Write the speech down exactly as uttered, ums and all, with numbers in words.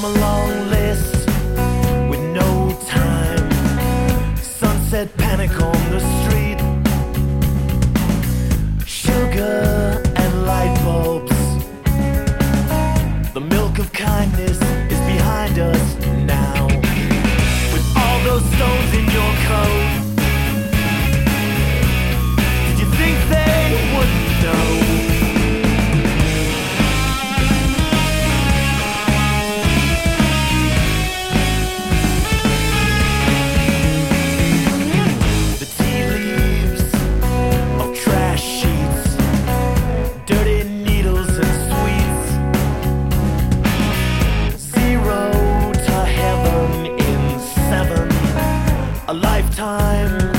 from a long list with no time. Sunset panic on the street. Sugar and light bulbs. The milk of kindness is behind us now. With all those stones in your coat, did you think they wouldn't know? A lifetime